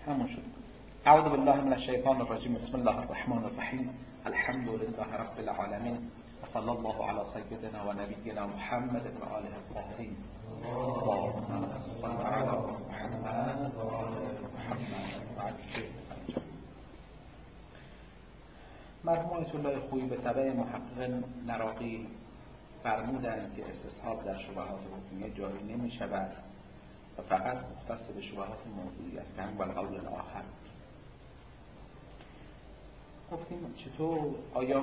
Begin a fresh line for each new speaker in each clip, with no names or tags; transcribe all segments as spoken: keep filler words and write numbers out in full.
همون شد. اعوذ بالله من الشیطان الرجیم. بسم الله الرحمن الرحیم. الحمد لله رب العالمین و صلی الله علی سیدنا و نبینا محمد و آله الطاهرین. اللهم صل علی محمد و آل محمد. مرحوم آیت الله خویی به تبع محقق نراقی فرمودند که استصحاب در شبهات حکمیه جاری نمی شود و فقط مختص به شبهات موضوعی است که هم بالقول الاخر. گفتیم چطور؟ آیا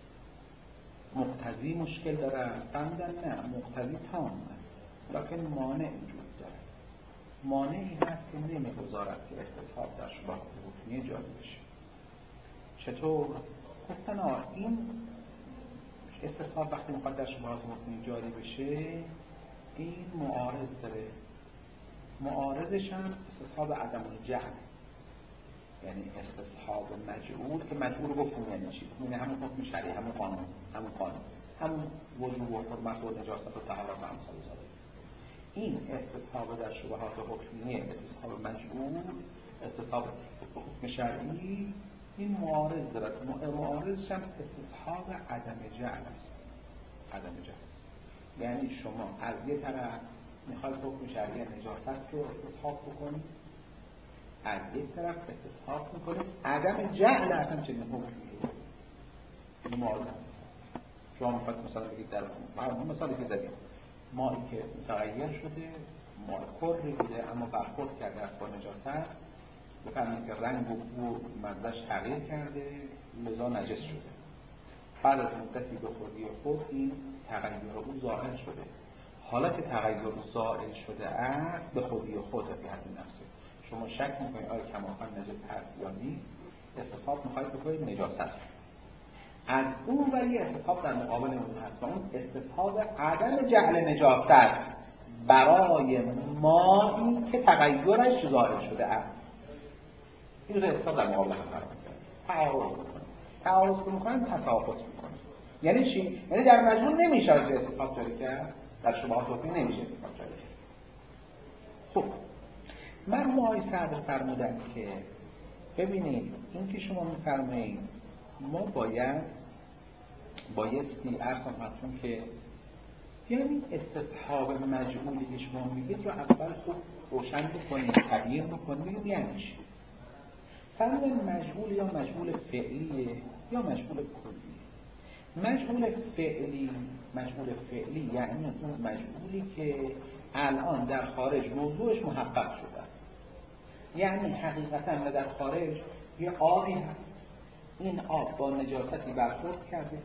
مقتضی مشکل داره؟ فرمودن نه، مقتضی تام است لکن مانع وجود داره. مانعی هست که نمیگذارد که استصحاب در شبهات حکمیه جاری بشه. چطور؟ گفتن آه این استصحاب وقتی میخواد در شبهات حکمیه جاری بشه این معارض داره. معارضش هم استصحاب عدم الجهل، یعنی استصحاب مجعول که مجعول گفتیم یعنی چی؟ یعنی همون حکم شرعی، همون قانون، همون قانون، همون وجوب و حرمت و نجاست و طهارت و امثال ذالک. این استصحاب در شبهات حکمیه، استصحاب مجعول، استصحاب حکم شرعی، این معارض دارد. معارضش هم استصحاب عدم جهل است. عدم جهل است یعنی شما از یه طرف میخواید حکم شرعی نجاست رو استصحاب بکنید، از یک طرف استصحاب میکنید عدم جهل اصلا چنین حکمی. این معارض هست. شما میخواید مثلا بگید در همون مثالی که زدیم مایی که متغیر شده، ماء کری بوده اما برخورد کرده است با نجاست، بفرمایید که رنگ و بو مزدش تغییر کرده لذا نجس شده. بعد از مدتی به خودی خود این تغییر او زائل شده. حالا که تغییر زائل شده است به خودی خود به حد نفسه شما شک میکنید آیا کماکان نجس هست یا نیست، استصحاب میخواید بکنید نجاست. از اون ولی استصحاب در مقابل اون هست و اون استصحاب عدم جهل نجاست برای مایی که تغییرش زائل شده است. این رو استصحاب در مقابل هم قرار می‌گیره. تعارض می‌کنه. تعارض که می‌کنن تفاوت می‌کنه. یعنی چی؟ یعنی در مجموع نمیشه از استصحاب جاری کرد، در شبهات حکمی نمیشه استصحاب جاری کرد. خب مرحوم آقای صدر فرمودند که ببینید این که شما می‌فرمایید ما باید بایستی عرض کنم که یعنی استصحاب مجعولی که شما میگید رو اول خوب روشن بکنید، تبیین بکنید یعنی چی؟ فرمودن مجعول یا مجعول فعلیه یا مجعول کلیه. مجعول فعلی مجعول فعلی یعنی اون مجعولی که الان در خارج موضوعش محقق شده است. یعنی حقیقتا در خارج یه آبی هست، این آب با نجاستی برخورد کرده،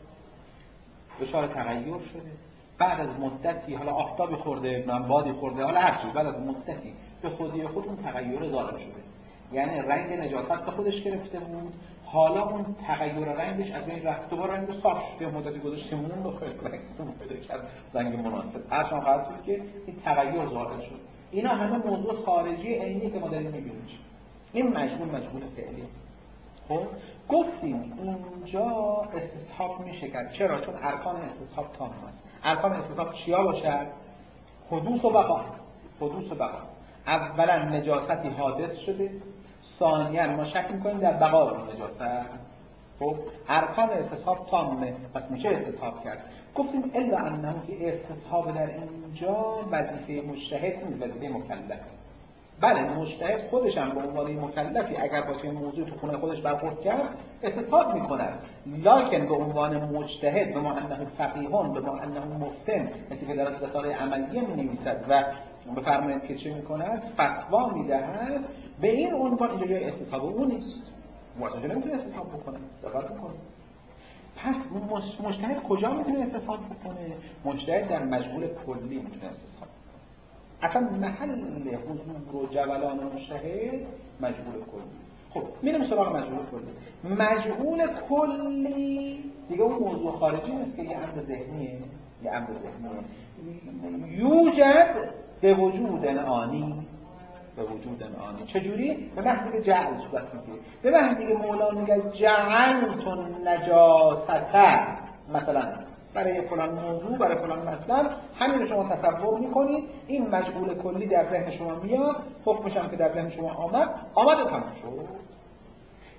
دچار تغییر شده، بعد از مدتی حالا آفتابی خورده، بادی خورده، حالا هر چیز، بعد از مدتی به خودی خود اون تغییر ظاهر شده. یعنی رنگ نجاست به خودش گرفته بود، حالا اون تغییر رنگش از این رفت دوباره رنگ صاف شده، مدتی گذشته مون بخوره رنگ پیدا کرد، رنگ مناسب. اصلا قرار بود که این تغییر ظاهر شد. اینا همه موضوع خارجی عینی که ما داریم می‌بینیم. این مجموع مجموع فعلی. خب گفتیم اینجا استصحاب میشه کرد. چرا؟ چون ارکان استصحاب تام است. ارکان استصحاب چیا باشد؟ حدوث و بقا. حدوث و بقا. اولا نجاستی حادث شده، ثانیاً ما شک میکنیم در بقا اون نجاست. خب ارکان استصحاب تامه، پس میشه استصحاب کرد. گفتیم الا انه که استصحاب در اینجا وظیفه مجتهد نیست، وظیفه مکلفه. بله مجتهد خودش هم به عنوان مکلفی اگر با این موضوع تو خونه خودش برخورد کرد استصحاب میکند، لکن به عنوان مجتهد به ما انه فقیهون به ما انه مفتن مثل که در رساله عملیه می‌نویسد و بفرمایید که چه میکند فتوا میدهد، به این عنوان اینجا جای استصحاب اون نیست. مجتهد نمیتونه استصحاب بکنه، دقت میکنه. پس مجتهد کجا میتونه استصحاب بکنه؟ مجتهد در مجموع کلی میتونه استصحاب. اصلا محل حضور و جولان مجتهد مجموع کلی. خب میریم سراغ مجموع کلی. مجموع کلی دیگه اون موضوع خارجی نیست که یه امر ذهنیه، یه امر ذهنیه. یوجد به وجود آنی، به وجود آنی. چجوری؟ به محضی که جعل صورت میگیره. به محضی که مولا میگه جعلت نجاسته مثلا برای فلان موضوع، برای فلان مطلب، همین رو شما تصور میکنید، این مجعول کلی در ذهن شما میاد، حکمش هم که در ذهن شما آمد، آمده تمام.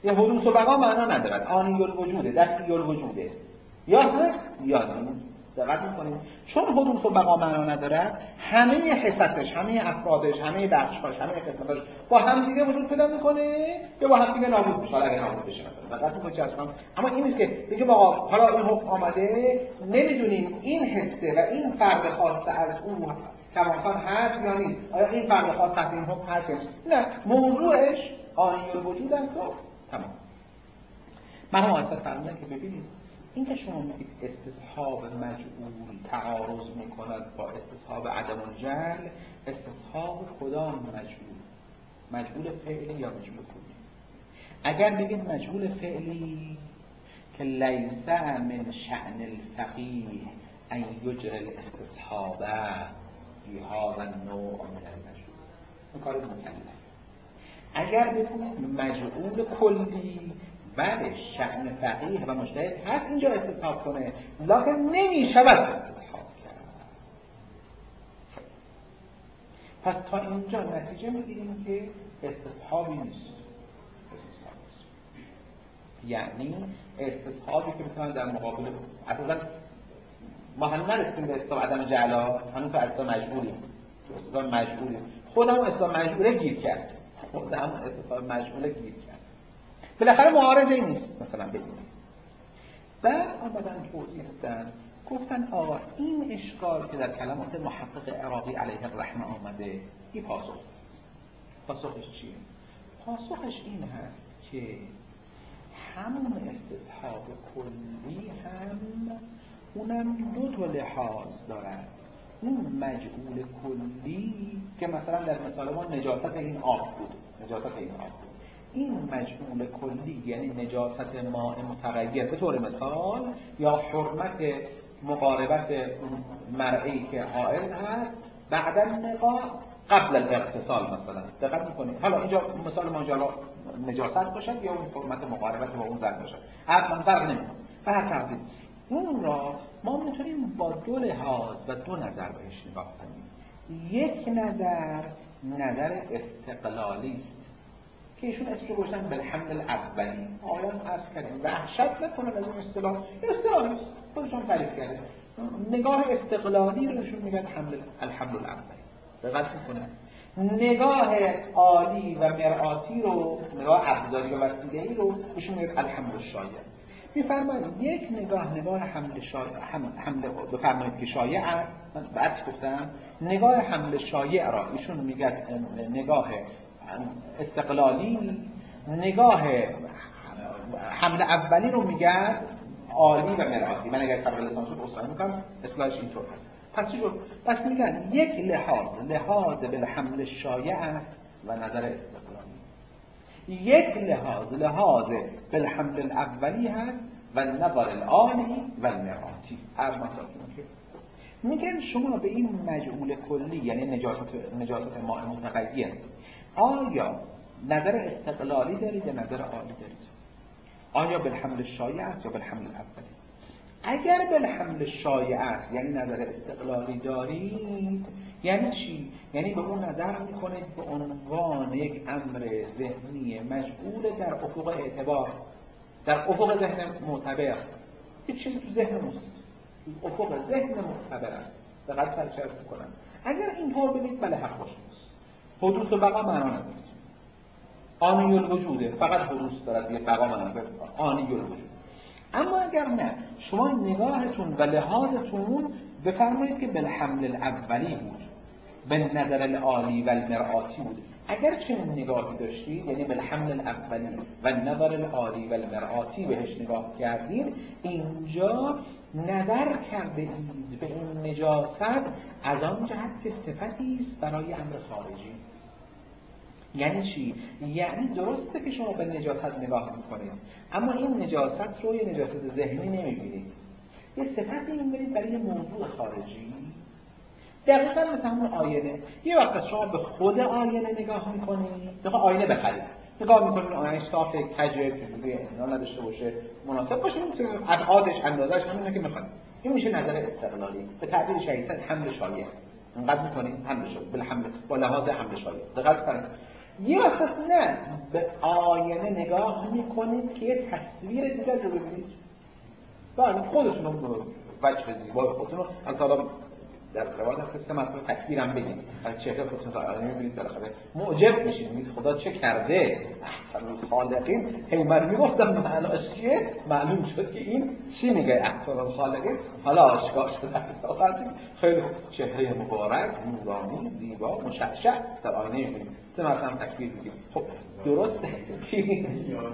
یه حدوث و بقا معنا ندارد، آنی الوجوده، دفعی الوجوده، یا هست یا نیست. دقت می‌کنید چون حدوث و بقا معنا ندارد، همه حصصش، همه افرادش، همه بخش‌هاش، همه قسمتاش با هم دیگه وجود پیدا می‌کنه یا با هم دیگه نابود میشه. حالا اگه نابود بشه مثلا دقت می‌کنید چه اصلا. اما این نیست که بگیم آقا حالا این حکم آمده، نمی‌دونیم این حسه و این فرد خاصه از اون کماکان هست یا نیست، آیا این فرد خاص تحت این حکم هست یا نیست. نه، موضوعش آنی الوجود است و تمام. مرحوم آصف فرمودن که ببینید این که شما میگید استصحاب مجعول تعارض میکند با استصحاب عدم الجهل، استصحاب کدام مجعول؟ مجعول فعلی یا مجعول کلی؟ اگر بگید مجعول فعلی که لیس من شأن الفقیه ان یجري الاستصحاب فی هذا النوع من المجعول، این کار مکلف. اگر بگید مجعول کلی، بله شأن فقیه و مجتهد هست اینجا استصحاب کنه، لکن نمیشود استصحاب کرد. پس تا اینجا نتیجه میگیریم که استصحابی نیست. استصحاب نیست یعنی استصحابی که میتونن در مقابل اساسا ما هنوز نرسیدیم به استصحاب عدم جعلا، هنوز تو استصحاب مجبوریم، تو استصحاب مجبوریم. خودم استصحاب مجبوره گیر کرد، خودم استصحاب مجبوره گیر کرد. بالاخره معارضه نیست مثلا بدونید. بعد آمدن توضیح دادن، گفتن آقا این اشکال که در کلمات محقق عراقی علیه الرحمه آمده، این پاسخ پاسخش چیه؟ پاسخش این هست که همون استصحاب کلی هم اونم دو تا لحاظ دارد. اون مجعول کلی که مثلا در مثال ما نجاست این آب بود، نجاست این آب بود، این مجعول کلی یعنی نجاست ماء متغیر به طور مثال، یا حرمت مقاربت مرئی که حائض هست بعد النقاء قبل الاغتسال مثلا. دقت میکنید حالا اینجا مثال ماجرا نجاست باشد یا اون حرمت مقاربت با اون زن باشد، اصلا فرق نمیکنه. به هر ترتیب اون را ما میتونیم با دو لحاظ و دو نظر بهش نگاه کنیم. یک نظر نظر استقلالی است که ایشون اسمش رو گذاشتن بالحمل اولی. آیان عرض کردیم وحشت نکنن از این اصطلاح، اصطلاحی است خودشون تعریف کرده. نگاه استقلالی رو ایشون میگن حمل الحمل الاولی. دقت میکنن نگاه عالی و مرآتی رو، نگاه ابزاری و وسیله‌ای رو ایشون میگن الحمل الشایع. میفرمایید یک نگاه نگاه حمل شایع، حمل بفرمایید که شایع است. من بعدش گفتم نگاه حمل شایع را ایشون میگن نگاه استقلالی، نگاه حمل اولی رو میگن عالی و مرآتی. من اگر سبب لسان شد اصلاح میکنم، اصلاحش اینطور هست. پس چی شد؟ پس میگن یک لحاظ لحاظ بالحمل شایع است و نظر استقلالی، یک لحاظ لحاظ بالحمل الاولی هست و نظر العالی و المرآتی. هر مطلبی میگن شما به این مجعول کلی یعنی نجاست نجاست ماء متغیر آیا نظر استقلالی دارید یا نظر عالی دارید؟ آیا بالحمل شایع است یا بالحمل اولی؟ اگر بالحمل شایع است یعنی نظر استقلالی دارید، یعنی چی؟ یعنی به اون نظر میکنید به عنوان یک امر ذهنی مجعول در افق اعتبار، در افق ذهن معتبر، یک چیزی تو ذهن مست، افق ذهن معتبر است. دقیق فرش ارز میکنم اگر اینطور ببینید بله حق باشه است. حدوث و بقا معنا ندارد، آنی الوجوده، فقط حدوث دارد یه بقا معنا ندارد، آنی الوجود. اما اگر نه شما نگاهتون و لحاظتون بفرمایید که بالحمل الاولی بود، به نظر العالی و المرآتی بود. اگر چنین نگاهی داشتید یعنی بالحمل الاولی و نظر العالی و المرآتی بهش نگاه کردید، اینجا نظر کرده اید به این نجاست از آن جهت که صفتی است برای امر خارجی. یعنی چی؟ یعنی درسته که شما به نجاست نگاه میکنید اما این نجاست رو یه نجاست ذهنی نمیبینید، یه صفتی میبینید برای موضوع خارجی. دقیقا مثل همون آینه. یه وقت شما به خود آینه نگاه میکنید، بخواه آینه بخرید، نگاه میکنید آینه صاف کجه چجوری اینا نداشته باشه، مناسب باشه، ابعادش اندازش همینه که میخواید. این میشه نظر استقلالی، به تعبیر شریعت حمل شایع. انقدر میکنید حمل شایع، بالحمل با لحاظ حمل شایع. دقت کنید یه وقت نه به آینه نگاه میکنید که یه تصویر دیگر رو ببینید. بله خودتون رو وجه زیبای خودتون رو حالا در روایت هست که مثلا تکبیرم بگید از چهره خودتون رو آینه میبینید بالاخره معجب میشید میگید خدا چه کرده احسن الخالقین. پیغمبر میگفتم معناش چیه؟ معلوم شد که این چی میگه احسن الخالقین. حالا آشکار شد خیلی چهره مبارک نورانی زیبا مشعشع در آینه میبینید سه مرتبه تکبیر بگید. خب درسته چی؟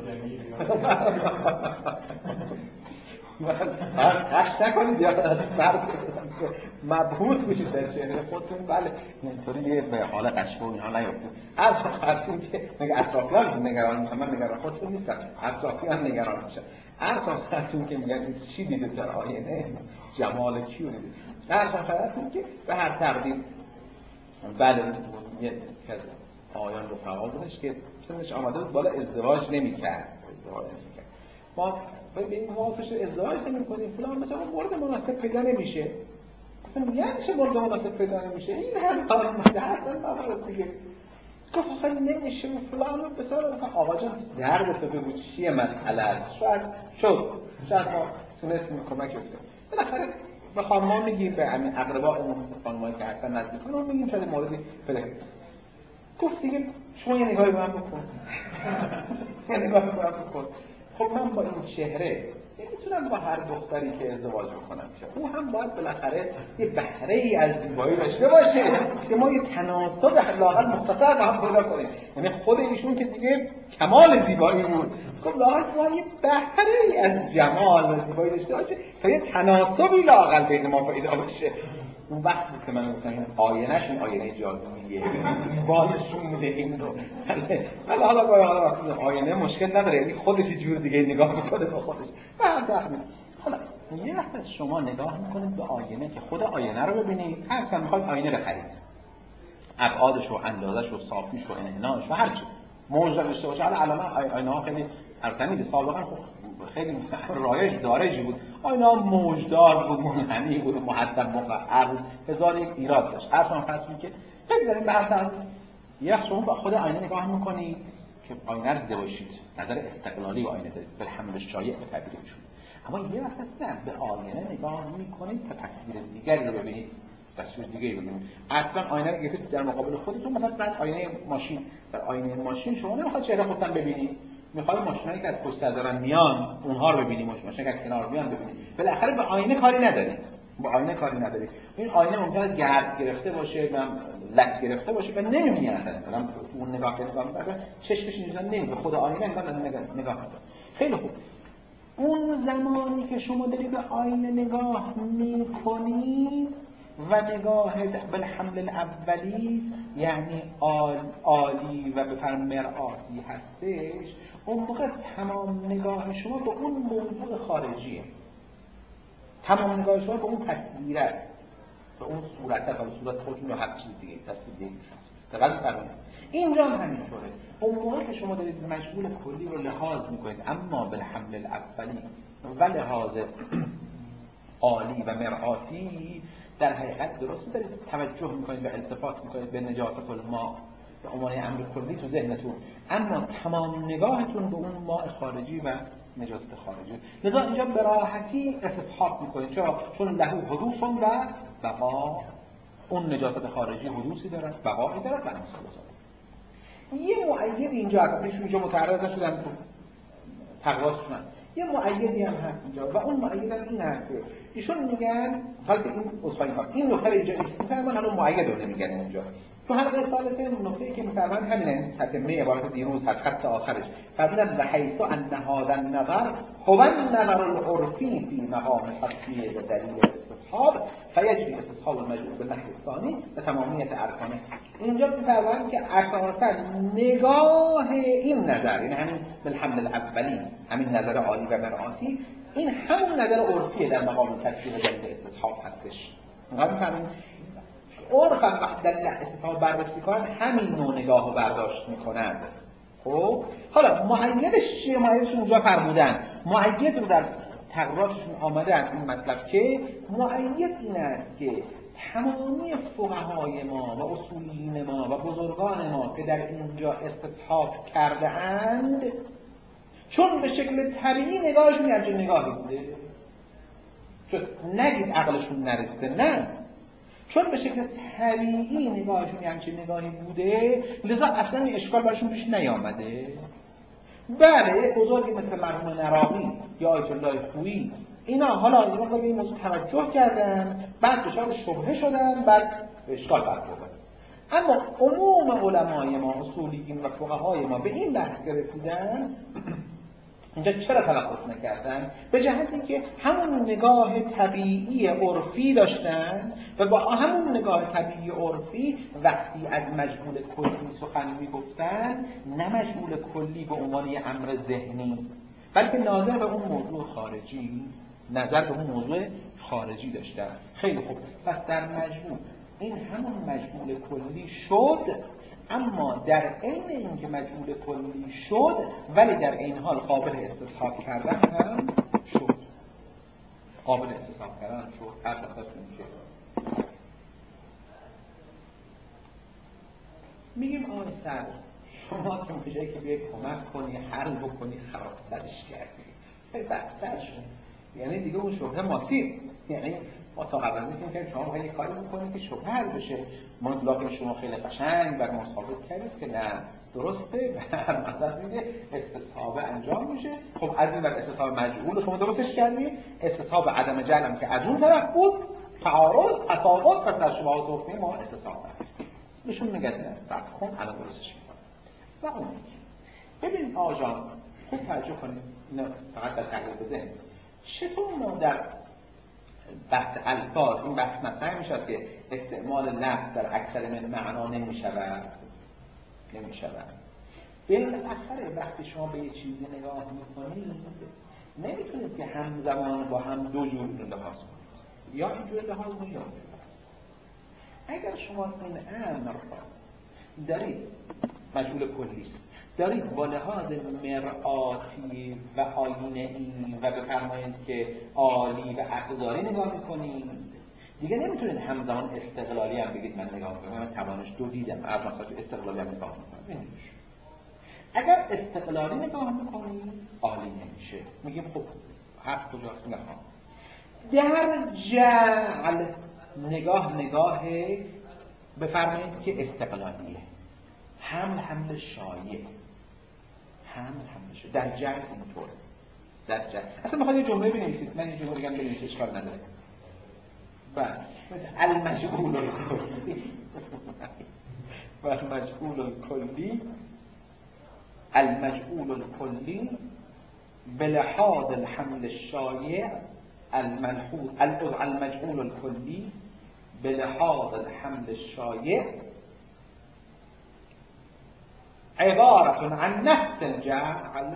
من قش نکنید یا از فرد مبهوت بشید در چهره خودتون. بله اینطوری به حال قشبه و اینها نیفتید. از خواستیم که نگه اطرافیان نگران میشن، من نگران خودتون نیستم، اطرافیان نگران میشن. از خواستیم که میگن چی دیده در آینه جمال کیو دیده. از خواستیم که به هر تقدیر بله یه کز آیان رو فعال بودش که سنش آمده بود بالا ازدواج نمی کرد ازدواج نمی کرد. ما به این موافش ازدواج نمی کنیم فلان مثلا مورد مناسب پیدا نمیشه. مثلا یعنی چه مورد مناسب پیدا نمیشه؟ این هم کار مورد هستن موارد دیگه گفت آخه نمیشه و فلان و بسار آقا جان درد تو بگو چیه مسئله هست. شاید شد شاید ما تونستیم کمک کنیم. بالاخره به خانم‌ها میگیم به همین اقربائمون خانم‌هایی که هستن نزدیکمون میگیم شاید موردی پیدا کنیم. گفت دیگه شما یه نگاهی به من بکن. یه نگاهی به من بکن. خب من با این چهره نمیتونم با هر دختری که ازدواج بکنم که او هم باید بالاخره یه بهره ای از زیبایی داشته باشه که ما یه تناسب لااقل مختصر با هم پیدا کنیم. یعنی خود ایشون که دیگه کمال زیبایی بود خب لااقل ما یه بهره ای از جمال و زیبایی داشته باشه تا یه تناسبی لااقل بین ما پیدا باشه. اون وقتی که من گفتم این آینه‌شون آینه جادوییه بالشون میده این رو حالا حالا حالا آینه مشکل نداره یعنی خودش یه جور دیگه نگاه میکنه به خودش. حالا یه وقت از شما نگاه میکنید به آینه که خود آینه رو ببینید. هر سال میخواید آینه بخرید ابعادش و اندازش و صافیش و انحناش و هر چی موج داشته باشه. حالا الان آینه ها خیلی ارتمیز سابقا خیلی رایج دارجی بود. آینه موجدار بود منحنی بود محدب مقعر بود هزار یک ایراد داشت. حرفم فرض که بگذاریم به هر طرف یه وقت شما با خود آینه نگاه میکنید که آینه رو دیده باشید نظر استقلالی و آینه دارید بالحمد شایع به تعبیرشون. اما یه وقت است نه به آینه نگاه میکنید تا تصویر دیگری رو ببینید تصویر دیگری رو ببینید. اصلا آینه رو گرفتید در مقابل خودتون مثلا آینه ماشین در آینه ماشین شما نمیخواید چهره خودتون ببینید میخوای ماشینایی که از پشت سر دارن میان اونها رو ببینی ماشینایی که از کنار میان ببینی. بالاخره به آینه کاری نداری با آینه کاری نداری. این آینه ممکنه گرد گرفته باشه و لک گرفته باشه و نمیبینی اصلا مثلا اون نگاه که نگاه می‌کنی چشمش اینجا نمیره خود آینه انگار نگاه نگاه می‌کنه. خیلی خوب اون زمانی که شما داری به آینه نگاه می‌کنی و نگاه بالحمل الاولی یعنی عالی و به فرم مرآتی هستش اون موقع تمام نگاه شما به اون موضوع خارجیه. تمام نگاه شما به اون تصویر است به اون صورت است. حالا صورت خودتون یا هر چیز دیگه تصویر دیگه دقیقاً فرمودید. اینجا هم همینطوره. اون موقع که شما دارید مشغول کلی رو لحاظ میکنید اما بالحمل الاولی و لحاظ عالی و مرآتی در حقیقت درست دارید توجه میکنید به التفات میکنید به نجاست الماء به عنوان امر کلی تو ذهنتون اما تمام نگاهتون به اون ماء خارجی و نجاست خارجی. لذا اینجا به راحتی استصحاب میکنید. چرا؟ چون له حدوث و بقا. اون نجاست خارجی حدوثی دارد بقایی دارد و امثال ذلک. یه مؤید اینجا هست ایشون اینجا متعرض نشدن تو تقریراتشون هست. یه مؤیدی هم هست اینجا و اون مؤید هم این هست ایشون میگن حالت این اصفایی ها این نکته اینجا میفرمان الان مؤید رو نمیگن اینجا تو حلقه ثالثه نکته‌ای که میفرمان همینه تتمه عبارت دیروز هست خط آخرش فرمودن و حیث ان هذا النظر هو النظر العرفی فی مقام تصویر و دلیل استصحاب فیجری استصحاب المجموع بالنحو الثانی و تمامیت ارکانه. اینجا میفرمان که اساسا نگاه این نظر یعنی همین بالحمل الاولی همین نظر عالی و مرآتی این همون نظر عرفیه در مقام تصویر و دلیل استصحاب هستش. نگاه می‌کنید عرف هم وقت دلیل استصحاب بررسی کنند همین نوع نگاه رو برداشت میکنند. خب حالا مؤیدش چیه؟ مؤیدشون اونجا فرمودن مؤید رو در تقریراتشون آمده از این مطلب که مؤید این است که تمامی فقهای ما و اصولیین ما و بزرگان ما که در اینجا استصحاب کرده اند، چون به شکل طبیعی نگاهشون همچین نگاهی بوده، چون نگید عقلشون نرسته، نه، چون به شکل طبیعی نگاهشون همچین نگاهی بوده، لذا اصلا اشکال برشون پیش نیامده. بله، یک بزرگی مثل مرحوم نراقی یا آیت الله خویی، اینا حالا اینا به این موضوع توجه کردن، بعد دچار شبهه شدن، بعد اشکال برخوردن. اما عموم علمای ما، اصولیین و فقهای ما به این بحث که رسیدن، اینجا چرا توقف نکردن؟ به جهتی که همون نگاه طبیعی عرفی داشتن و با همون نگاه طبیعی عرفی وقتی از مجهول کلی سخن میگفتن، نه مجهول کلی به عنوان یه امر ذهنی، بلکه ناظر به اون موضوع خارجی، نظر به اون موضوع خارجی داشتن. خیلی خوب، پس در مجموع این همون مجهول کلی شد، اما در عین اینکه مجهول کلی شد ولی در این حال قابل استصحاب کردن هم شد. قابل استصحاب کردن شد. هر دفترتون که میگیم آقای سر، شما که میشه که بیایی کمک کنی حل بکنی خرابترش کردی، بدتر شد. یعنی دیگه اون شبهه ماسیب، یعنی ما تا قبل از این که شما باید کاری بکنید که شبهه حل بشه. ما لکن شما خیلی قشنگ بر ما ثابت کردید که نه درسته، بعد مثلا میگه استصحاب انجام میشه. خب از این بعد استصحاب مجهول شما درستش کردید، استصحاب عدم جهل هم که از اون طرف بود، تعارض تساقط، پس در شبهات حکمی ما استصحاب کردیم. نشون میگه نه صبر کن الان درستش میکنه. و اون ببین آجان خوب توجه کنید، نه فقط در تحلیل بزنید چطور ما در بحث الفاظ این بحث مطرح میشد که استعمال لفظ در اکثر من معنا نمیشود نمیشود بالاخره وقتی شما به یه چیزی نگاه میکنید نمیتونید که همزمان با هم دو جور لحاظ کنید، یا اینجور لحاظ کنید یا اینجور لحاظ کنید. اگر شما این امر دارید مجهول کلیست، دارید با لحاظ مرآتی و آینه‌ای و بفرمایید که عالی و احضاری نگاه میکنید، دیگه نمیتونید همزمان استقلالی هم بگید من نگاه میکنم، من توانش دو دیدم، از مثلا استقلالی هم نگاه میکنم. اگر استقلالی نگاه میکنید عالی نمیشه، میگیم خب حرف کجاست؟ نگاه در جعل نگاه نگاه بفرمایید که استقلالیه، حمل حمل شایع، حمل حمل شایع در جعل اینطور، در جعل اصلا میخواد یه جمله بنویسید، من یه جمله بگم بنویسید اشکال نداره. بله مثل المجهول الکلی و المجهول الکلی، المجهول الکلی به لحاظ الحمل الشایع، الملحوظ المجهول الکلی به لحاظ الحمل الشایع عبارة عن نفس الجعل،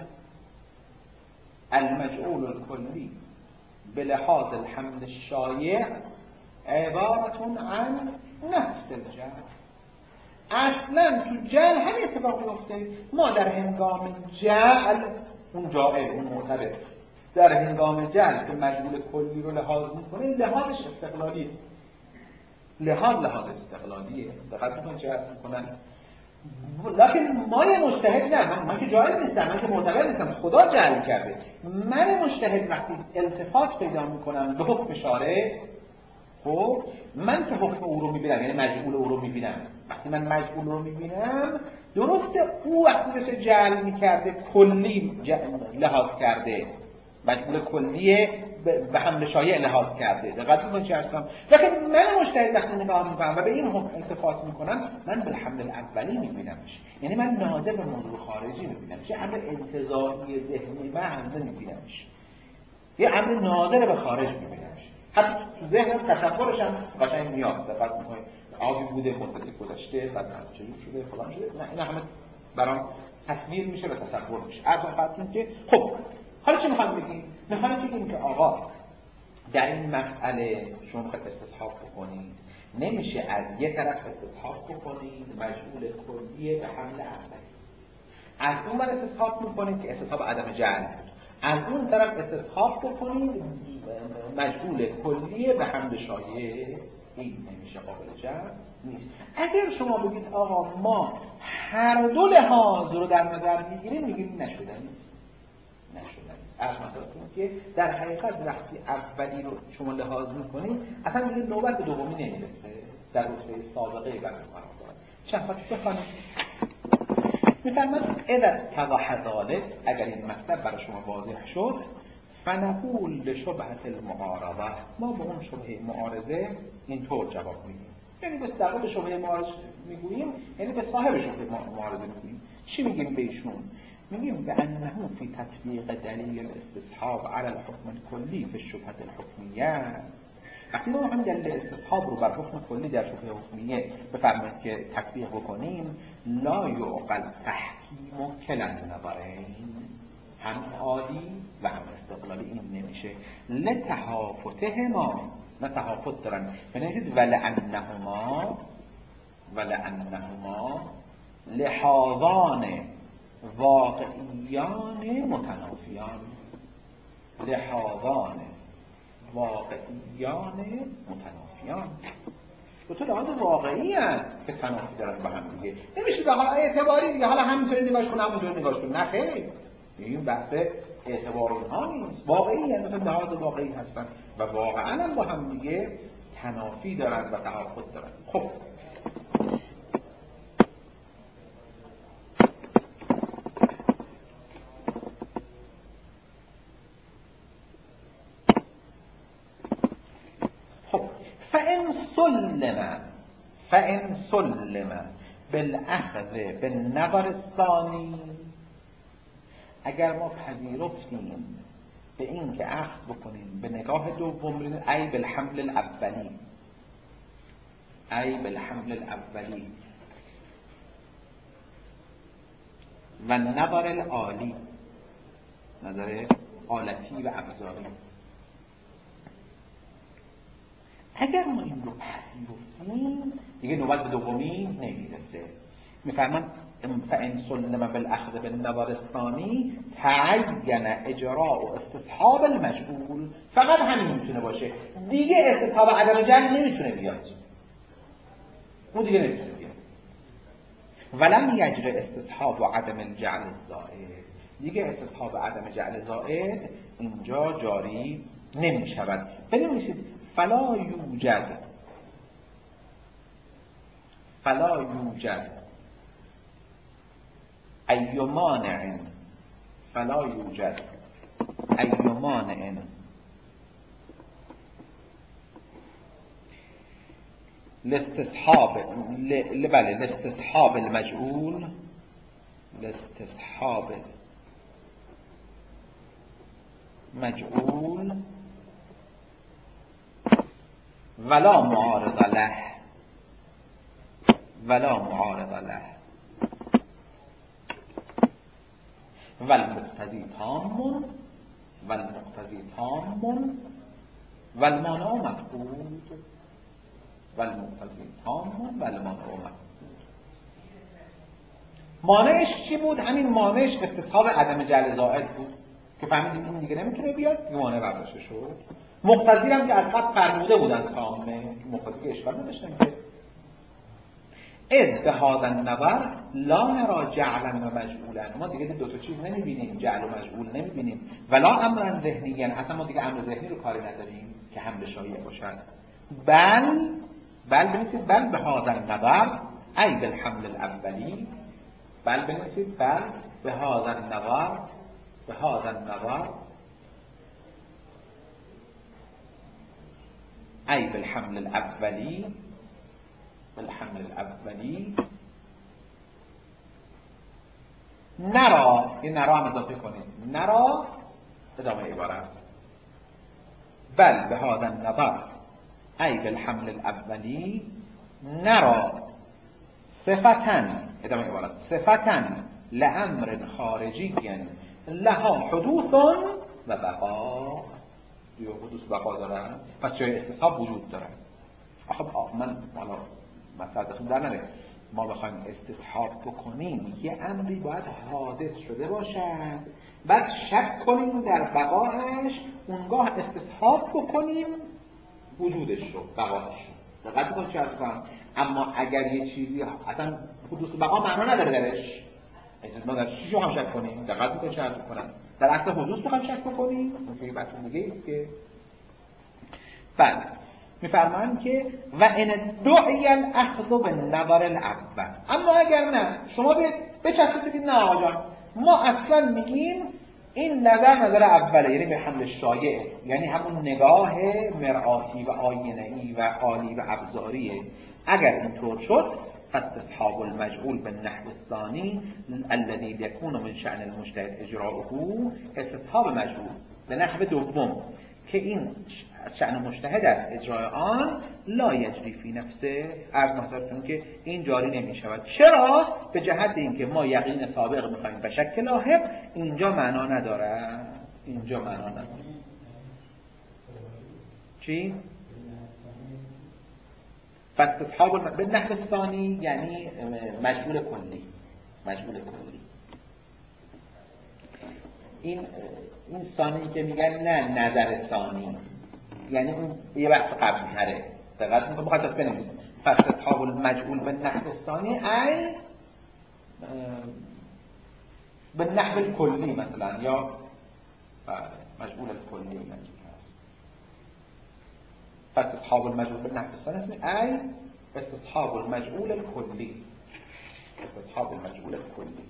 المجعول الكلي بلحاظ الحمل الشایع عبارة عن نفس الجعل. اصلا تو جعل همین اتفاق میفته، ما در هنگام جعل اون جائل اون معتبر در هنگام جعل که مجعول کلی رو لحاظ میکنه لحاظش استقلالیه، لحاظ لحاظ استقلالیه. دقت بکنید چه عرض میکنن. لکن ما یه مجتهد نه، من, من که جاهل نیستم، من که معتبر نیستم، خدا جعل کرده. من مجتهد وقتی التفات پیدا میکنم به حکم شارع، خب من که حکم او رو میبینم، یعنی مجعول او رو میبینم، وقتی من مجعول رو میبینم درسته او وقتی مثل جعل میکرده کلی لحاظ کرده، مجعول کلیه به حمل شایع لحاظ کرده، دقت بکنید چه هستم. لکن من مجتهد وقتی نگاه میکنم و به این حکم التفات میکنم، من به حمل الاولی میبینمش، یعنی من ناظر به موضوع خارجی میبینمش، یه امر انتزاعی ذهنی محض نمیبینمش، یه امر ناظر به خارج میبینمش. حتی تو ذهنم تصورش هم قشنگ میاد، دقت بکنید آبی بوده مدتی گذشته بعد چجور شده فلان شده، نه اینا همه برام تصویر میشه و تصور میشه. از اون خاطر که خب حالا چی میخوام بگیم؟ میخوام بگیم که آقا در این مسئله شما میخواید استصحاب بکنید، نمیشه از یک طرف استصحاب بکنید مجهول کلیه به حمل اولی، از اون طرف استصحاب میکنید که استصحاب عدم جعل بود، از اون طرف استصحاب بکنید مجهول کلیه به حمل شایع این نمیشه قابل جمع نیست. اگر شما بگید آقا ما هر دو لحاظ رو در نظر میگیریم، میگیم نشده نیست نشده نیست. عرض مثلا که در حقیقت وقتی اولی رو شما لحاظ میکنید اصلا میگه نوبت به دومی نمیرسه، در رتبه سابقه بعد قرار داره. چند خواهد بخوانید میفرماد اذا اتضح ذلك، اگر این مطلب برای شما واضح شد، فنقول لشبهة المعارضه، ما به اون شبهه معارضه اینطور جواب میدیم. یعنی بس در واقع شبهه معارضه میگوییم، یعنی به صاحب شبهه معارضه میگوییم. چی میگیم بهشون؟ میگیم به انه فی تطبیق دلیل الاستصحاب على الحكم الكلی فی الشبهة الحکمیه. وقتی ما هم دلیل استصحاب رو بر حکم کلی در شبهه حکمیه بفرمایید که تطبیق بکنیم، لا یعقل تحکیم کلا النظرین، هم عالی و هم استقلالی این نمیشه. لتهافتهما، نه تهافت دارن، بنویسید ولعنهما ولعنهما لحاظان واقعیان متنافیان، لحاظان واقعیان متنافیان، دو تا لحاظ واقعی هست که تنافی دارن با هم دیگه. نمیشه به حالا اعتباری دیگه، حالا همینطوری نگاش کن همونطوری نگاش کن، نه خیر، این بحث اعتبار اونها نیست، واقعی هست، دو تا لحاظ واقعی هستن و واقعا هم با هم دیگه تنافی دارن و تعارض دارن. خب فإن سلم فإن سلم بالأخذ بالنظر الثانی، اگر ما پذیرفتیم به این که اخذ بکنیم به نگاه دوم، ای بالحمل الاولی، ای بالحمل الاولی و نظر العالی، نظر آلتی و ابزاری، اگر ما این رو پذیرفتیم دیگه نوبت به دومی نمیرسه. میفهمن فإن سلم بالأخذ بالنظر الثانی تعین اجراء و استصحاب المجهول، فقط همین میتونه باشه، دیگه استصحاب عدم جهل نمیتونه بیاد، اون دیگه نمیتونه بیاد. ولم یجر استصحاب و عدم الجعل الزائد، دیگه استصحاب عدم جعل زائد اینجا جاری نمیشود. بنویسید فلا یوجد فلا یوجد ای مانع فلا یوجد ای مانع لاستصحاب ل... بله لاستصحاب المجهول لاستصحاب مجهول ولا معارض له ولا معارض له والمقتضی تام والمقتضی تام والمانع مفقود والمقتضی تام والمانع مفقود. مانعش چی بود؟ همین مانعش استصحاب عدم جعل زائد بود که فهمیدیم این دیگه نمیتونه بیاد، یه مانع برداشته شد. مقتضی هم که از قبل فرموده بودن تامه، مقتضی اشکال نداشتن که اذ به هذا النظر لا نرى جعلا و مجعولا، ما دیگه دو تا چیز نمیبینیم، جعل و مجعول نمیبینیم، ولا امرا ذهنیا، اصلا ما دیگه امر ذهنی رو کاری نداریم که حمل شایع باشد، بل بل بنویسید بل به هذا النظر ای بالحمل الاولی، بل بنویسید بل به هذا النظر به هذا النظر ای بالحمل الاولی بالحمل الاولی نرا، این نرا هم اضافه کنید، نرا ادامه عبارت بل به هذا النظر ای بالحمل الاولی نرا صفتن، ادامه عبارت صفتن لامر خارجی لها حدوث و بقا، دیو حدوث بقا دارن، پس جای استصحاب وجود دارن. آخه من حالا مثلا دستون در نره، ما بخوایم استصحاب بکنیم یه امری باید حادث شده باشد، بعد شک کنیم در بقاش، اونگاه استصحاب بکنیم وجودش رو، بقاش رو. دقت می‌کنید چی عرض کنم. اما اگر یه چیزی اصلا حدوث بقا معنا نداره درش، ما در چی شما شک کنیم؟ دقت می‌کنید چی عرض کنم. در اصل حدوث می‌خوایم شک بکنیم، این بحث دیگه است که بله می‌فرمایند که و ان دعی الاخذ بالنظر الاول، اما اگر نه شما بچسبید بگید نه آقا جان ما اصلا میگیم این نظر نظر اوله، یعنی به حمل شایعه، یعنی همون نگاه مرآتی و آینه‌ای و عالی و ابزاریه. اگر اینطور شد فاستصحاب المجعول بالنحو الثانی الذي يكون من شأن المجتهد اجراؤه، استصحاب مجعول به نحو دوم که این از شأن مجتهد است اجرای آن، لا یجری فی نفسه، از مثلا که این جاری نمی شود. چرا؟ به جهت اینکه ما یقین سابق میخوایم به شک لاحق، اینجا معنا نداره، اینجا معنا نداره. چی؟ فاستصحاب به نحو ثانی یعنی مجبور کلی، مجبور کلی. این این ثانی که میگن نه نظر ثانی، یعنی اون یه بحث قبلی تره. دقت میکنم مخاطب بنویسم فاستصحاب المجعول به نحو ثانی ای به نحو کلی مثلا، یا مجعول کلی منظور هست. فاستصحاب المجعول به نحو ثانی ای استصحاب المجعول الکلی، استصحاب المجعول الکلی.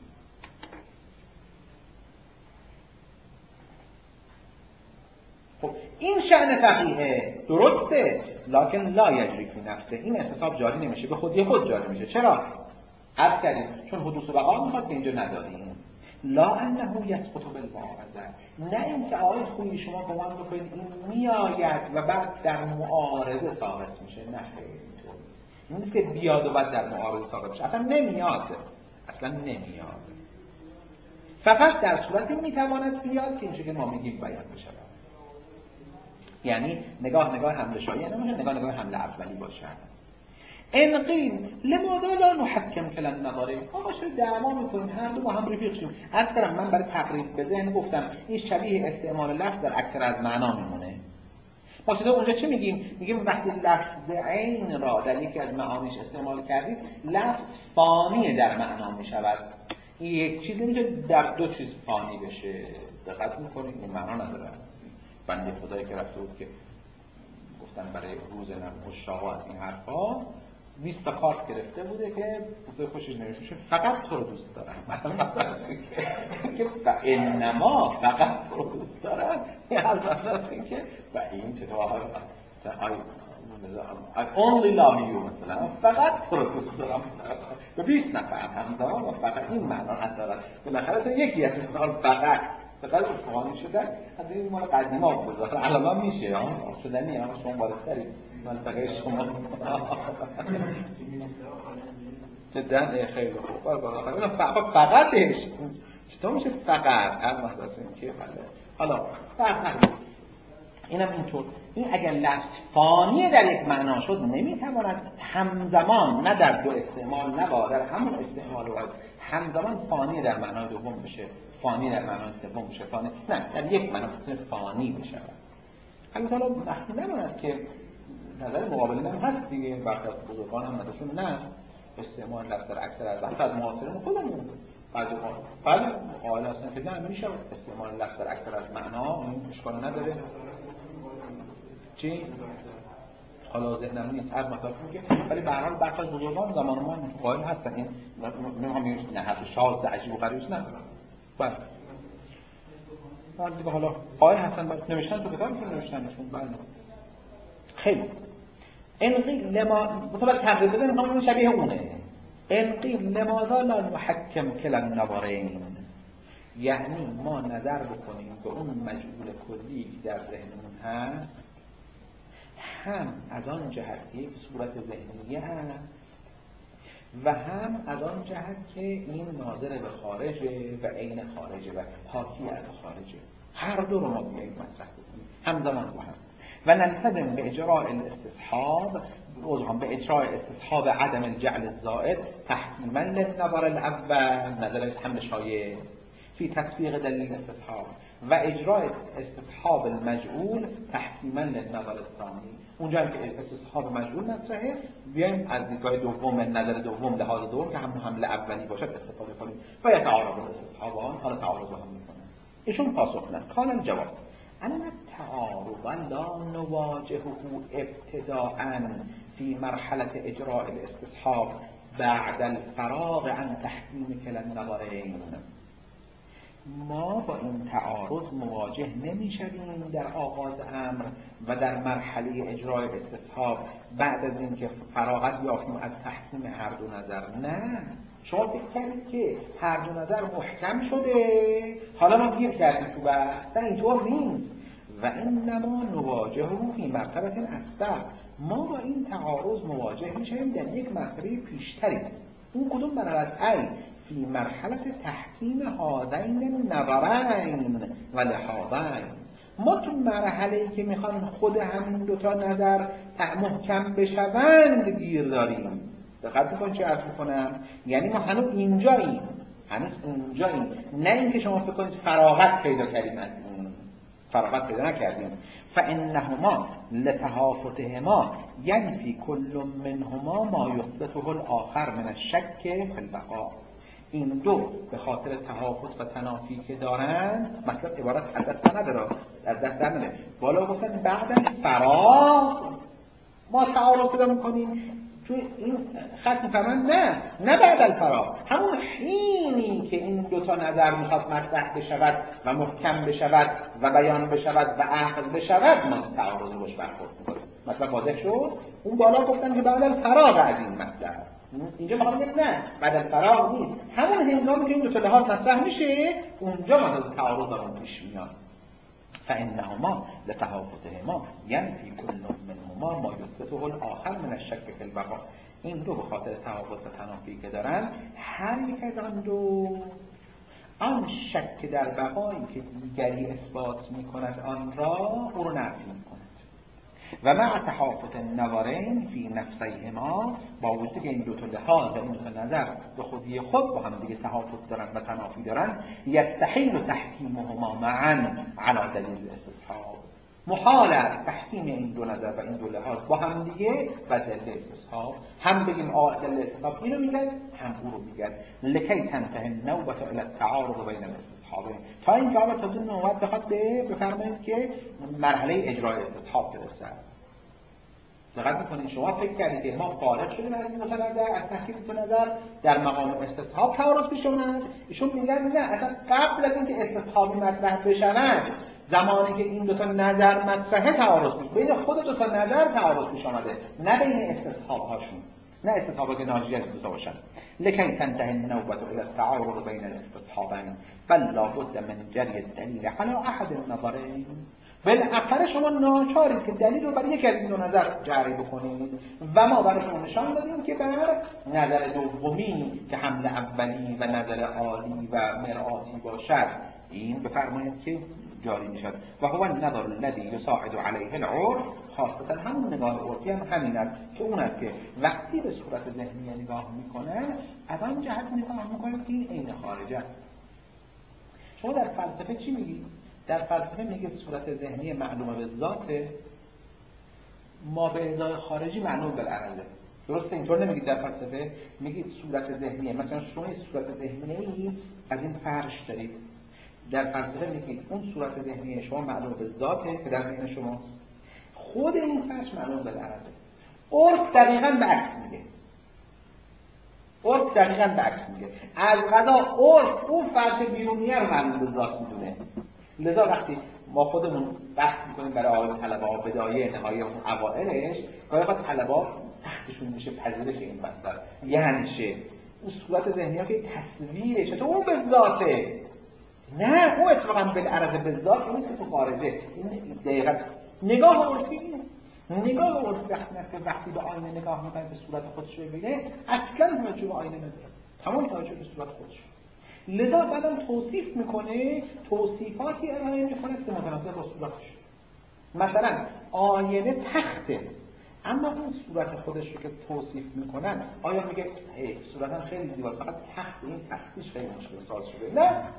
خب این شأن فقیهه درسته، لکن لا یجری فی نفسه، این استصحاب جاری نمیشه، به خودی خود جاری میشه. چرا؟ عرض کردیم چون حدوث بقا میخواد که اینجا نداریم. لا انه یسقط بالمعارضه، نه اینکه آیه خویی شما گمان بکنید این میآید و بعد در معارضه ثابت میشه، نه خیلی اینطور نیست. این نیست که بیاد و بعد در معارضه ثابت میشه، اصلا نمیاد، اصلا نمیاد. فقط در صورتی میتواند بیاد که این چیزی که ما میگیم بیان بشه، یعنی نگاه نگاه حمله شایعه نمیشه، نگاه نگاه حمله اولی باشه. ان قیل لماذا لا نحکم کلا النظرین، آقا چرا دعوا میکنیم هر دو با هم رفیق شیم. از کردم من برای تقریب به ذهن گفتم این شبیه استعمال لفظ در اکثر از معنا میمونه. ما شده اونجا چی میگیم؟ میگیم وقتی لفظ عین را در یکی از معانیش استعمال کردید لفظ فانی در معنا میشود. این یک چیز نمیشه در دو چیز فانی بشه. دقت میکنید این معنا نداره. بنده خدایی که رفته بود که گفتن برای روز نم اشاقا از این حرفا بیست تا کارت گرفته بوده که گفته خوشش نمیشه فقط تو رو دوست دارم. مثلا که انما فقط تو رو دوست دارم، این حرف است که و این چطور مثلا I only love you مثلا فقط تو رو دوست دارم به بیست نفر همزمان و فقط این معنا نداره. بالاخره یکی از اون فقط فقط فانی شده از این مال قدیما بود، الان میشه ها شدنی ها شما بالاتری منطقه شما جدا خیلی خوب. فقط فقطش چطور میشه فقط از مثلا که بله حالا فقط اینم اینطور. این اگر لفظ فانی در یک معنا شد نمیتواند همزمان نه در دو استعمال نه با در همون استعمال و همزمان فانی در معنای دوم بشه، فانی در معنای سوم بشه، فانی نه در یک معنا فانی بشه. البته حالا وقتی نماند که نظر مقابل هم هست دیگه، وقتی از بزرگان هم نداشون نه استعمال لفظ در اکثر از وقت از معاصرین خودمون بعضی ها بله قائل هستن که نه میشه استعمال لفظ در اکثر از معنا، این اشکال نداره. چی؟ حالا ذهنم نیست هر مطلب میگه، ولی به هر حال برخی از بزرگان زمان ما قائل هستن این نمیخوام نه حرف شاذ عجیب و غریبش نه بله بعد دیگه حالا قائل هستن نوشتن تو کتابشون نوشتنشون بله خیلی ان قیل لما مطابق تقریب بزنیم نام شبیه اونه. ان قیل لماذا لا نحکم کلا النظرین، یعنی ما نظر بکنیم به اون مجعول کلی که در ذهنمون هست هم از آن جهت یک صورت ذهنیه هست و هم از آن جهت که این ناظر به خارجه و عین خارجه و حاکی از خارجه. هر دو رو ما بیاییم مطرح بکنیم همزمان با هم و نلتزم به اجراء الاستصحاب روزهم به اجراء استصحاب عدم الجعل الزائد تحکیما للنظر الاول، نظر حمل شایع فی تطبیق دلیل استصحاب و اجرای استصحاب المجعول تحکیما للنظر الثانی. اونجا که استصحاب مجعول مطرحه بیایم از دیدگاه دوم، نظر دوم، لحاظ دوم که همون حمله اولی باشد استفاده کنیم و یتعارض استصحابان حالا تعارض هم میکنن. ایشون پاسخ دادن کان الجواب ان التعارض لا نواجهه ابتداء فی مرحله اجراء الاستصحاب بعد الفراغ عن تحکیم کلا النظرین. ما با این تعارض مواجه نمی‌شویم در آغاز امر و در مرحله اجرای استصحاب بعد از اینکه فراغت یافتیم از تحکیم هر دو نظر. نه، شما فکر کردید که هر دو نظر محکم شده حالا ما گیر کردیم تو بحث. نه، اینطور نیست. و انما نواجهه فی مرتبه اسبق. ما با این تعارض مواجه میشیم در یک مرتبه پیشتری. اون کدوم بنابرای ای فی مرحله تحکیم هذین النظرین و لهذین. ما تو مرحله‌ای که میخوان خود همین دوتا نظر محکم بشوند گیر داریم. دقت میکنید چه عرض میکنم؟ یعنی ما هنوز اینجاییم، هنوز اینجاییم، نه اینکه شما فکر کنید فراغت پیدا کردیم. از این فراغت پیدا نکردیم. فانهما لتهافتهما ینفی کل منهما ما یثبته الاخر من الشک فی البقاء. این دو به خاطر تهافت و تنافی که دارن، مطلب عبارت از دست نداره، از دست نمیره. بالا گفتن بعد فراغ ما تعارض پیدا میکنیم. توی این خط میفهمن نه نه بعد الفراغ، همون حینی که این دو تا نظر میخواد مطرح بشود و محکم بشود و بیان بشود و عقل بشود ما تعارض روش برخورد میکنیم. مطلب واضح شد؟ اون بالا گفتن که بعد الفراغ از این مطلب. اینجا میخوام بگم نه بعد الفراغ نیست، همون هنگامی که این دو تا لحاظ مطرح میشه اونجا ما تعارض دارون پیش میاد. فانهما لتهافتهما ینفی کل منهما ما یثبته الاخر من الشک فی البقاء. این دو به خاطر تهافت و تنافی که دارن، هر یک از آن دو آن شک در بقایی که دیگری اثبات میکند آن را او رو نفی میکند. و مع تحافت النظرین فی نفسیهما، با وجودی که این دو تا لحاظ و این دو تا نظر به خودی خود با هم دیگه تحافت دارن و تنافی دارن، یستحیل تحکیمهما معا علی دلیل استصحاب. محال است تحکیم این دو نظر و این دو لحاظ با هم دیگه و دلیل استصحاب. هم بگیم آه دلیل استصحاب اینو میگن، هم او رو میگن. لکی تنتهی النوبة الی التعارض بین الاستصحابین. تا اینکه حالا تازه نوبت بخواد به بفرمایید که مرحله اجرای استصحاب برسه. دقت میکنید شما فکر کردید که ما فارغ شدیم از این دو نظر، از تحکیم دو نظر در مقام استصحاب تعارض پیش اومد. ایشون میگن نه، اصلا قبل از اینکه استصحابی مطرح بشوند، زمانی که این دو تا نظر مطرحه تعارض پیش، بین خود دو تا نظر تعارض پیش اومده، نه بین استصحاب هاشون، نه استصحابی که ناجی از دو تا باشن. لکی تنتهی النوبة الی التعارض بین الاستصحابین بل لا بد من جری الدلیل علی احد النظرین. بالاخره شما ناچارید که دلیل رو برای یک از این دو نظر جری بکنید و ما برای شما نشان دادیم که بر نظر دومی که حمل اولی و نظر عالی و مرآتی باشد این بفرمایید که جاری میشد. و هو النظر الذي يساعد عليه العرف، خاصتا همون نگاه عرفی هم همین است که اون است که وقتی به صورت ذهنی نگاه میکنن از آن جهت نگاه میکنید که این عین خارج است. شما در فلسفه چی میگید؟ در فلسفه میگه صورت ذهنی معلومه به ذاته، ما به ازای خارجی معلوم بالعرضه. درسته؟ اینطور نمیگید در فلسفه؟ میگید صورت ذهنیه. مثلا شما این صورت ذهنی از این فرش دارید، در فلسفه میگید اون صورت ذهنی شما معلوم به ذاته که در ذهن شماست، خود این فرش معلوم بالعرضه. عرف دقیقاً به عکس میگه. عرف دقیقاً به عکس میگه. از قضا عرف اون فرش بیرونیه رو معلوم به ذات میدونه. لذا وقتی ما خودمون بحث میکنیم برای آقای طلبه‌ها بدایه نهایه اون اوائلش، گاهی وقت طلبه‌ها سختشون میشه پذیرش این مسئله. یعنی چه؟ اون صورت ذهنی ها که تصویرشه تو اون به ذاته، نه اون اتفاقا بالعرض به ذات اون که تو خارجه. این دقیقاً نگاه عرفی اینه. نگاه عرفی وقتی است که وقتی به آینه نگاه میکنه به صورت خودش ببینه اصلا توجه به آینه نداره، تمام توجه به صورت خودش. لذا بعدم توصیف میکنه، توصیفاتی ارائه میکنه که متناسب با صورتش. مثلا آینه تخته، اما اون صورت خودش رو که توصیف میکنن آیا میگه صورتم خیلی زیباست فقط تخت این تختیش خیلی مشکل ساز شده؟ نه،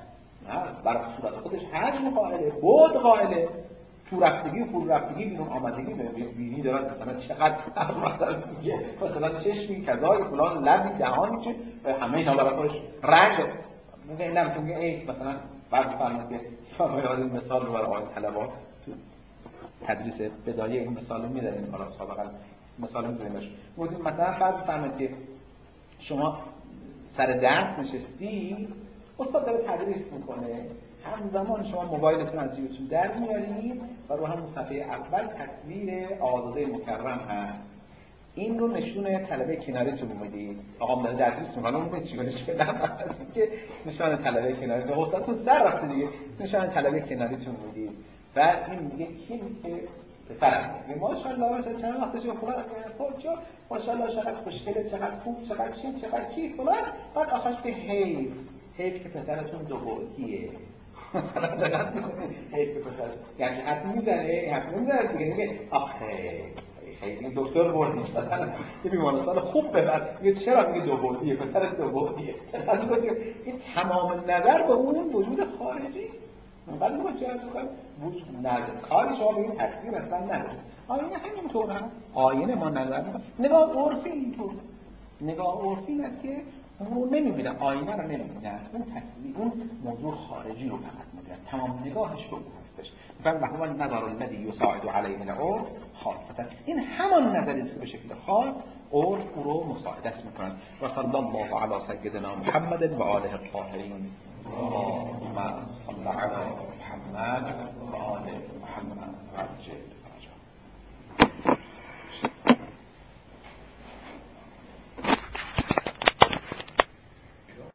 نه برای صورت خودش حجم قائله، بعد قائله، تو رفتگی و فرو رفتگی، بیرون آمدگی، بینی دارد مثلا چقدر مثلا میگه مثلا چشمی کذای فلان لبی دهانی که همه اینا برای خودش رنگ میگه. این مثلا میگه ای مثلا بعد فرمود که فهمیدن این مثال رو برای آقای طلبا تو تدریس بدایه این مثال رو میذاریم. حالا سابقا مثال میذاریمش. گفتیم مثلا فرض فرمود که شما سر درس نشستی، استاد داره تدریس میکنه، همزمان شما موبایلتون از جیبتون در میارید و رو همون صفحه اول تصویر آزاده مکرم هست. این رو نشون طلبه کناریتون میدید. آقا داره درس میکنه، اون چیکارش کنم که نشون طلبه کناریتون، استادتون سر رفته دیگه، نشون طلبه کناریتون میدید. بعد این دیگه کی که پسرم میگه ماشاءالله مثلا چند وقت شو فلان کجا ماشاءالله چقدر خوشگله، چقدر خوب، چقدر چی چقدر چی فلان. بعد آخرش به حیف حیف که پسرتون دو بعدیه. مثلا دقت کنید حیف که پسر یعنی حرف میزنه حرف میزنه دیگه میگه آخه خیلی دکتر بردی مثلا یه بیمارستان خوب ببر میگه چرا میگه دو بعدیه پسر دو بعدیه. این تمام نظر به اون وجود خارجی ولی ما چه می‌کنیم وجود نظر کاری شما به این تصویر اصلا نداره. آینه همینطوره، آینه ما نظر می‌کنیم. نگاه عرفی اینطور، نگاه عرفی این است که اون نمی‌بینه، آینه رو نمی‌بینه، اون تصویر اون موضوع خارجی رو فقط می‌بینه، تمام نگاهش به اون هستش. مثلا وقتی نظر الذی یساعد علیه العرف خاصتا، این همان نظری است که به شکل خاص عرف او رو مساعدت می‌کنه. و صلی الله علی سیدنا محمد و آله الطاهرین. اللهم صل على محمد و آل محمد.